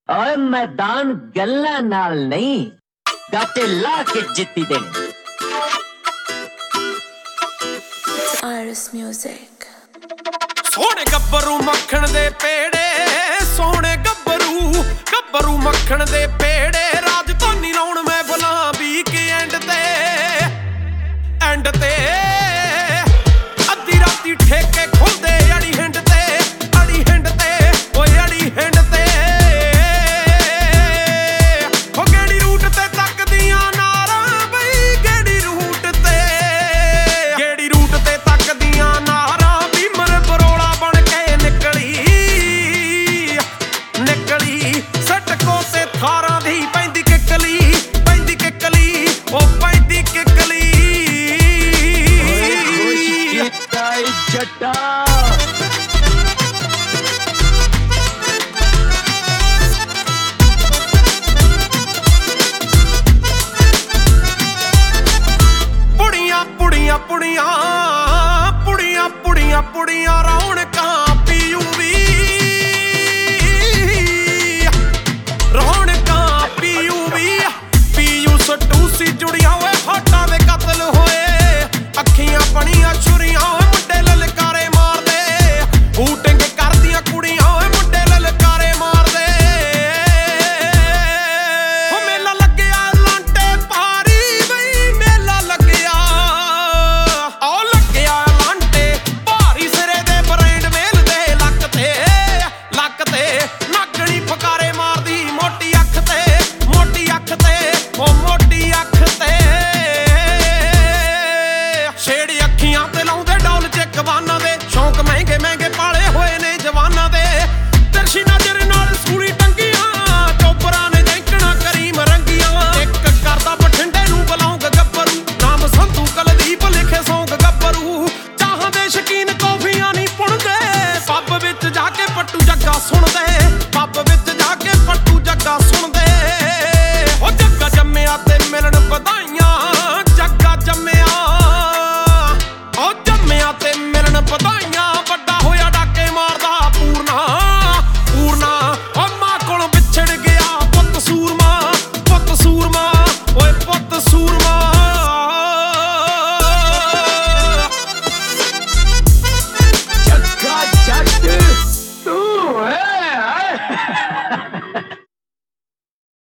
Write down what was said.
और मैदान गल्ला नाल नहीं गाते ला के जित्ती देने। Iris Music। सोने गब्बरू मक्खन दे पेड़े, सोने गब्बरू गब्बरू मक्खन दे पेड़े, राजधानी लाउण मैं भला वीक एंड ते अद्धी राती ठेके खुलदे अड़ी हिंड ते, अड़ी हिंड ते ओए अड़ी हिंड ते। हो गेड़ी रूट ते तकदियां नारां बई, गेड़ी रूट ते तकदियां नारां भी मर बरोड़ा बन के निकली सटको ते थारां दी पैंदी किकली ओ पैंदी किकली। जटा पुड़ियां पुड़ियां पुड़ियां पुड़ियां पुड़ियां पुड़ियां रौनकां पीयूवी, रौनकां पीयूवी पीयू सटूसी जुड़ियां होए फाटा दे कतल होए, अखियां बनियां छुरियां मुंडे ललकारे मारदे, बूटिंग करदियां कुड़ियां मुंडे ललकारे मारदे। हो मेला लग्गिया लांटे भारी बई, मेला लग्गिया ओ लग्गिया लांटे भारी, सिरे दे ब्रांड मेल दे लक ते नागणी फकारे मारदी मोटी अख ते ओ मोटी अख ते। छेड़ी अखियां ते लाउंदे डौल चेक वाना दे, शौक महंगे महंगे पाले होए ने जवाना दे। तिरछी नजर नाल सूली टंगियां, चोपरा ने जैंकना करीम रंगियां। एक करदा बठिंडे नूं बुलाऊंग गब्बरू, नाम संधू कुलदीप लिखे सौंग गब्बरू। चाहां दे शकीन कॉफियां नहीं पुणदे, पब विच जाके पट्टू जग्गा सुणदे।